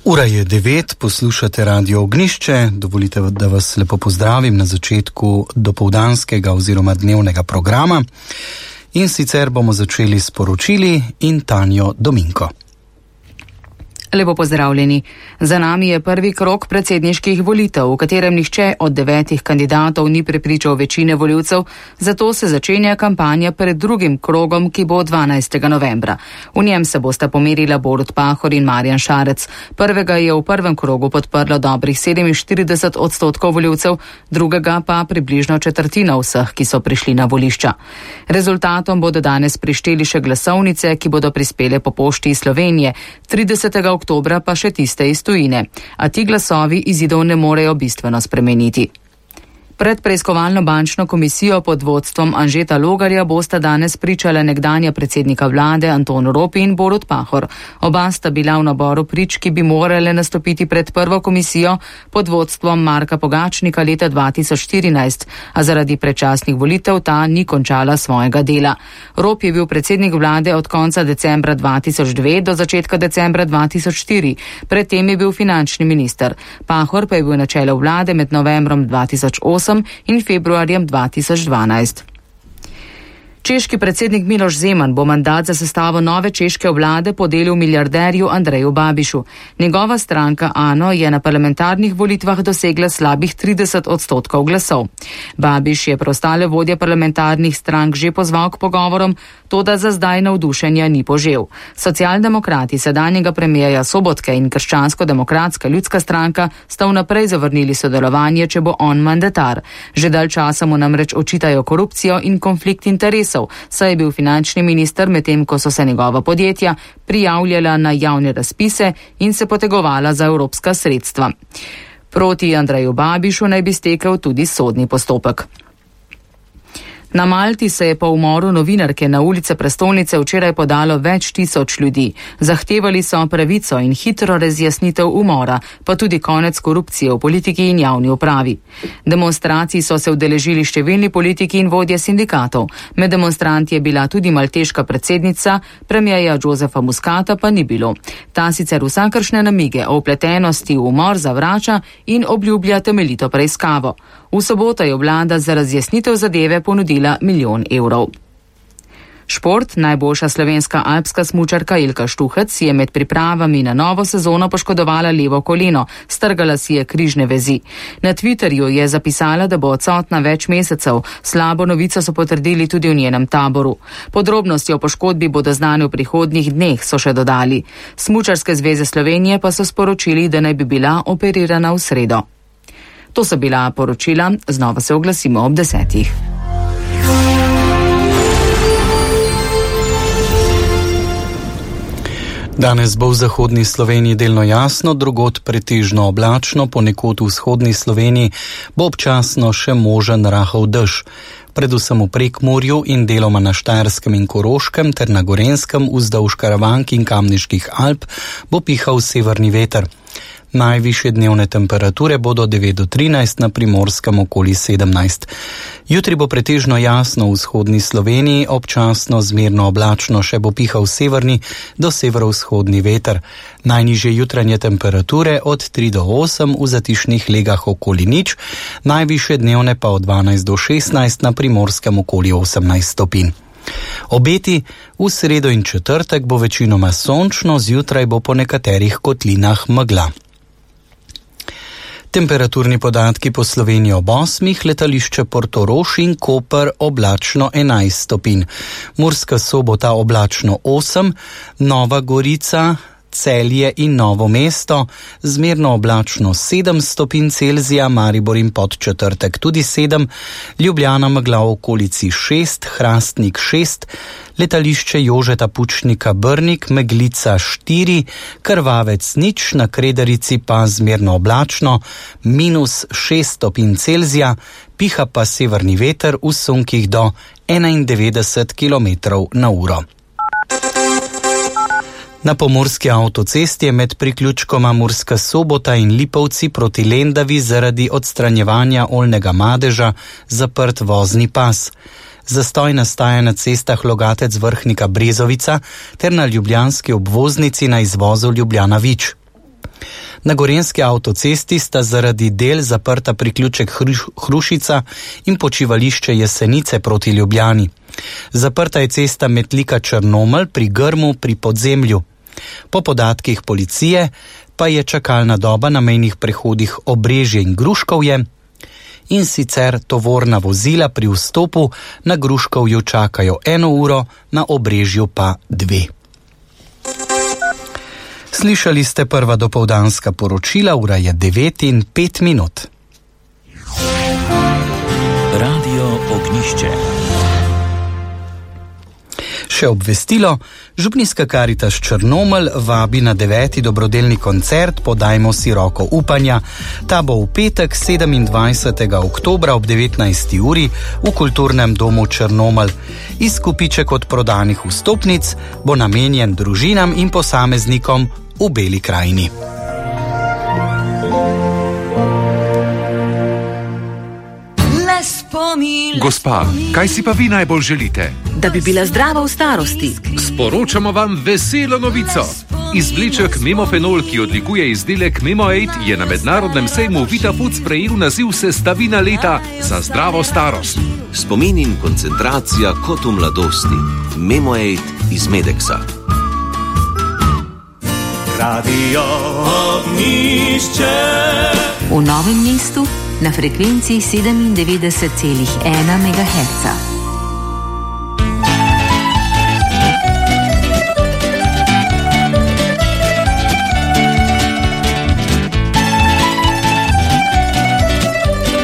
Ura je 9, poslušate Radio Ognišče. Dovolite, da vas lepo pozdravim na začetku dopoldanskega oziroma dnevnega programa. In sicer bomo začeli s poročili in Tanjo Dominko. Lepo pozdravljeni. Za nami je prvi krog predsedniških volitev, v katerem nihče od 9 kandidatov ni prepričal večine volivcev, zato se začenja kampanja pred drugim krogom, ki bo 12. novembra. V njem se bosta pomerila Borut Pahor in Marjan Šarec. Prvega je v prvem krogu podprlo dobrih 47% volivcev, drugega pa približno četrtina vseh, ki so prišli na volišča. Rezultatom bodo danes prišteli še glasovnice, ki bodo prispele po pošti iz Slovenije, 30. oktobra pa še tiste iz tujine, a ti glasovi izidov ne morejo bistveno spremeniti. Pred preiskovalno bančno komisijo pod vodstvom Anžeta Logarja bosta danes pričala nekdanja predsednika vlade Anton Rop in Borut Pahor. Oba sta bila v naboru prič, ki bi morale nastopiti pred prvo komisijo pod vodstvom Marka Pogačnika leta 2014, a zaradi predčasnih volitev ta ni končala svojega dela. Rop je bil predsednik vlade od konca decembra 2002 do začetka decembra 2004. Predtem je bil finančni minister. Pahor pa je bil na čelu vlade med novembrom 2008 in februarjem 2012. Češki predsednik Miloš Zeman bo mandat za sestavo nove češke vlade podelil milijarderju Andreju Babišu. Njegova stranka ANO je na parlamentarnih volitvah dosegla slabih 30% glasov. Babiš je preostale vodje parlamentarnih strank že pozval k pogovorom, toda za zdaj navdušenja ni požel. Socialdemokrati sedanjega premijerja Sobotke in Krščansko-demokratska ljudska stranka sta vnaprej zavrnili sodelovanje, če bo on mandatar. Že dalj časa mu namreč očitajo korupcijo in konflikt interesov, saj je bil finančni minister, medtem ko so se njegova podjetja prijavljala na javne razpise in se potegovala za evropska sredstva. Proti Andreju Babišu naj bi stekel tudi sodni postopek. Na Malti se je po umoru novinarke na ulice prestolnice včeraj podalo več tisoč ljudi. Zahtevali so pravico in hitro razjasnitev umora, pa tudi konec korupcije v politiki in javni upravi. Demonstracij so se udeležili številni politiki in vodje sindikatov. Med demonstranti je bila tudi malteška predsednica, premierja Josefa Muscata pa ni bilo. Ta sicer vsakršne namige o vpletenosti v umor zavrača in obljublja temeljito preiskavo. V soboto je vlada za razjasnitev zadeve ponudila 1 milijon evrov. Šport. Najboljša slovenska alpska smučarka Ilka Štuhec je med pripravami na novo sezono poškodovala levo koleno, strgala si je križne vezi. Na Twitterju je zapisala, da bo odsotna več mesecev. Slabo novico so potrdili tudi v njenem taboru. Podrobnosti o poškodbi bodo znane v prihodnjih dneh, so še dodali. Smučarske zveze Slovenije pa so sporočili, da naj bi bila operirana v sredo. To so bila poročila, znova se oglasimo ob 10. Danes bo v zahodni Sloveniji delno jasno, drugod pretežno oblačno, ponekod v vzhodni Sloveniji bo občasno še možen rahel dež. Predvsem v Prekmurju in deloma na Štajerskem in Koroškem ter na Gorenjskem vzdolž Karavank in Kamniških Alp bo pihal severni veter. Najvišje dnevne temperature bodo 9 do 13, na Primorskem okoli 17. Jutri bo pretežno jasno v vzhodni Sloveniji, občasno zmerno oblačno, še bo pihal severni do severovzhodni veter. Najnižje jutranje temperature od 3 do 8 v Zatišnih Legah okoli 0, najvišje dnevne pa od 12 do 16, na Primorskem okoli 18 stopinj. Obeti: v sredo in četrtek bo večinoma sončno, zjutraj bo po nekaterih kotlinah megla. Temperaturni podatki po Sloveniji ob 8, letališče Portorož in Koper oblačno 11 stopinj, Murska Sobota oblačno 8, Nova Gorica, Celje in Novo mesto zmerno oblačno 7 stopinj Celzija, Maribor in Podčetrtek tudi 7, Ljubljana megla v okolici 6, Hrastnik 6, letališče Jožeta Pučnika Brnik, Meglica 4, Krvavec 0, na Kredarici pa zmerno oblačno, -6 stopinj Celzija, piha pa severni veter v sunkih do 91 km/h. Na pomurski avtocesti je med priključkoma Murska Sobota in Lipovci proti Lendavi zaradi odstranjevanja oljnega madeža zaprt vozni pas. Zastoj nastaja na cestah Logatec Vrhnika Brezovica ter na ljubljanski obvoznici na izvozu Ljubljana Vič. Na gorenjski avtocesti sta zaradi del zaprta priključek Hrušica in počivališče Jesenice proti Ljubljani. Zaprta je cesta Metlika-Črnomelj pri Grmu pri Podzemlju. Po podatkih policije pa je čakalna doba na mejnih prehodih Obrežje in Gruškovje, in sicer tovorna vozila pri vstopu na Gruškovju čakajo 1 uro, na Obrežju pa 2. Slišali ste prva dopoldanska poročila, ura je 9:05. Radio Ognjišče. Še obvestilo, Župnijska Karitas Črnomelj vabi na 9. dobrodelni koncert Podajmo si roko upanja. Ta bo v petek 27. oktobra ob 19. uri v Kulturnem domu Črnomelj. Izkupiček od prodanih vstopnic bo namenjen družinam in posameznikom v Beli krajini. Gospa, kaj si pa vi najbolj želite? Da bi bila zdrava v starosti. Sporočamo vam veselo novico. Izvleček Memofenol, ki odlikuje izdelek Memo8, je na mednarodnem sejmu Vitafood sprejel naziv sestavina leta za zdravo starost. Spomin in koncentracija kot v mladosti. Memo8 iz Medeksa. Radio Ognjišče. V Novem mestu na frekvenciji 97,1 MHz.